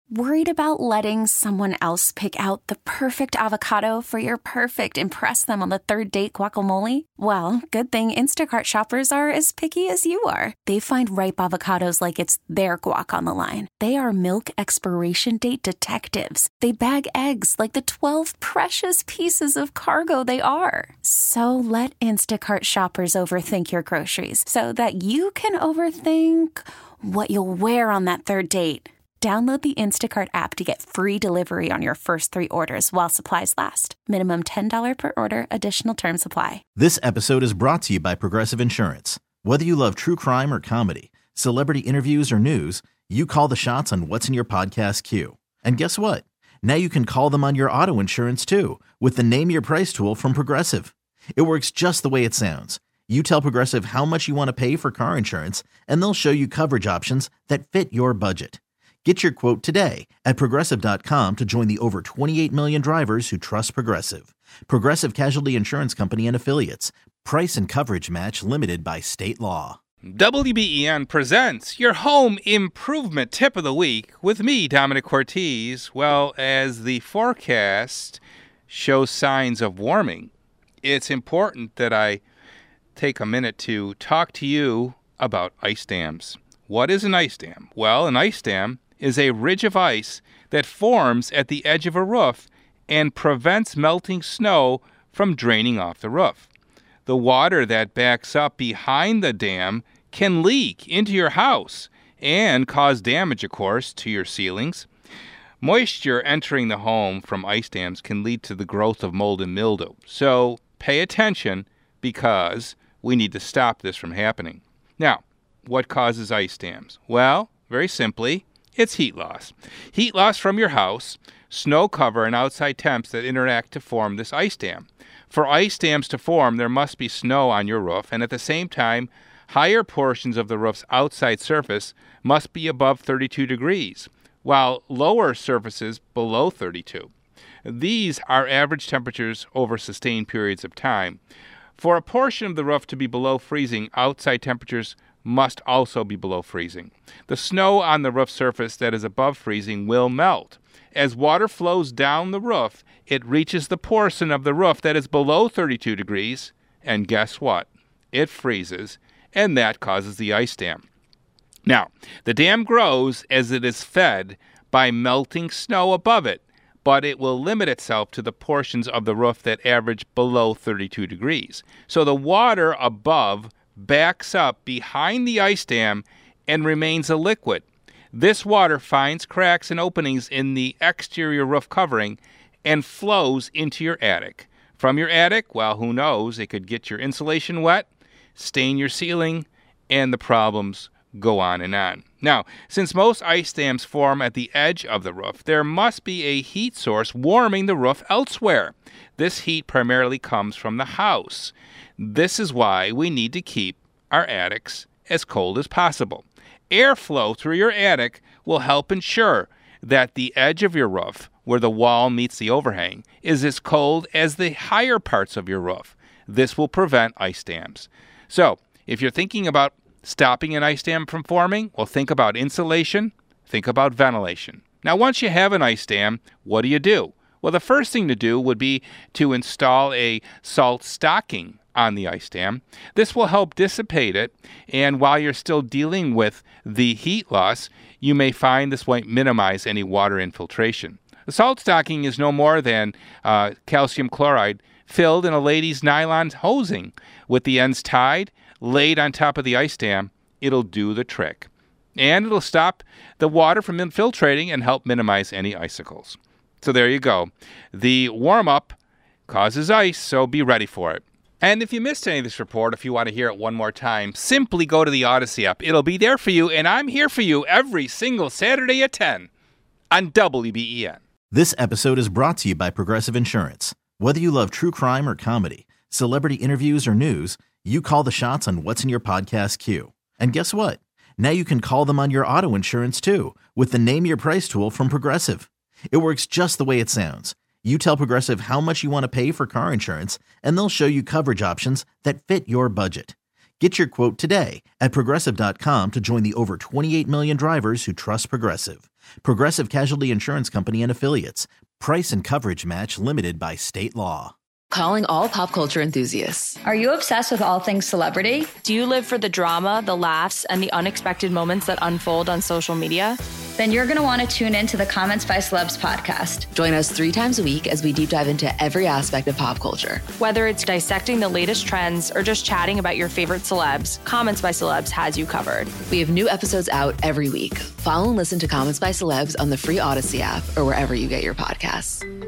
Worried about letting someone else pick out the perfect avocado for your perfect impress them on the third date guacamole? Well, good thing Instacart shoppers are as picky as you are. They find ripe avocados like it's their guac on the line. They are milk expiration date detectives. They bag eggs like the 12 precious pieces of cargo they are. So let Instacart shoppers overthink your groceries so that you can overthink what you'll wear on that third date. Download the Instacart app to get free delivery on your first 3 orders while supplies last. Minimum $10 per order. Additional terms apply. This episode is brought to you by Progressive Insurance. Whether you love true crime or comedy, celebrity interviews or news, you call the shots on what's in your podcast queue. And guess what? Now you can call them on your auto insurance too with the Name Your Price tool from Progressive. It works just the way it sounds. You tell Progressive how much you want to pay for car insurance, and they'll show you coverage options that fit your budget. Get your quote today at Progressive.com to join the over 28 million drivers who trust Progressive. Progressive Casualty Insurance Company and Affiliates. Price and coverage match limited by state law. WBEN presents your home improvement tip of the week with me, Dominic Ortiz. Well, as the forecast shows signs of warming, it's important that I take a minute to talk to you about ice dams. What is an ice dam? Well, an ice dam is a ridge of ice that forms at the edge of a roof and prevents melting snow from draining off the roof. The water that backs up behind the dam can leak into your house and cause damage, of course, to your ceilings. Moisture entering the home from ice dams can lead to the growth of mold and mildew. So pay attention because we need to stop this from happening. Now, what causes ice dams? Well, very simply, it's heat loss. Heat loss from your house, snow cover, and outside temps that interact to form this ice dam. For ice dams to form, there must be snow on your roof, and at the same time, higher portions of the roof's outside surface must be above 32 degrees, while lower surfaces below 32. These are average temperatures over sustained periods of time. For a portion of the roof to be below freezing, outside temperatures must also be below freezing. The snow on the roof surface that is above freezing will melt. As water flows down the roof, it reaches the portion of the roof that is below 32 degrees, and guess what? It freezes, and that causes the ice dam. Now, the dam grows as it is fed by melting snow above it, but it will limit itself to the portions of the roof that average below 32 degrees. So the water above backs up behind the ice dam and remains a liquid. This water finds cracks and openings in the exterior roof covering and flows into your attic. From your attic, well, who knows, it could get your insulation wet, stain your ceiling, and the problems go on and on. Now, since most ice dams form at the edge of the roof, there must be a heat source warming the roof elsewhere. This heat primarily comes from the house. This is why we need to keep our attics as cold as possible. Airflow through your attic will help ensure that the edge of your roof, where the wall meets the overhang, is as cold as the higher parts of your roof. This will prevent ice dams. So, if you're thinking about stopping an ice dam from forming, well, think about insulation, think about ventilation. Now, once you have an ice dam, what do? Well, the first thing to do would be to install a salt stocking on the ice dam. This will help dissipate it, and while you're still dealing with the heat loss, you may find this won't minimize any water infiltration. The salt stocking is no more than calcium chloride filled in a lady's nylon hosing. With the ends tied, laid on top of the ice dam, it'll do the trick. And it'll stop the water from infiltrating and help minimize any icicles. So there you go. The warm-up causes ice, so be ready for it. And if you missed any of this report, if you want to hear it one more time, simply go to the Odyssey app. It'll be there for you, and I'm here for you every single Saturday at 10 on WBEN. This episode is brought to you by Progressive Insurance. Whether you love true crime or comedy, celebrity interviews or news, you call the shots on what's in your podcast queue. And guess what? Now you can call them on your auto insurance too with the Name Your Price tool from Progressive. It works just the way it sounds. You tell Progressive how much you want to pay for car insurance, and they'll show you coverage options that fit your budget. Get your quote today at Progressive.com to join the over 28 million drivers who trust Progressive. Progressive Casualty Insurance Company and Affiliates. Price and coverage match limited by state law. Calling all pop culture enthusiasts. Are you obsessed with all things celebrity? Do you live for the drama, the laughs, and the unexpected moments that unfold on social media? Then you're going to want to tune in to the Comments by Celebs podcast. Join us 3 times a week as we deep dive into every aspect of pop culture. Whether it's dissecting the latest trends or just chatting about your favorite celebs, Comments by Celebs has you covered. We have new episodes out every week. Follow and listen to Comments by Celebs on the free Odyssey app or wherever you get your podcasts.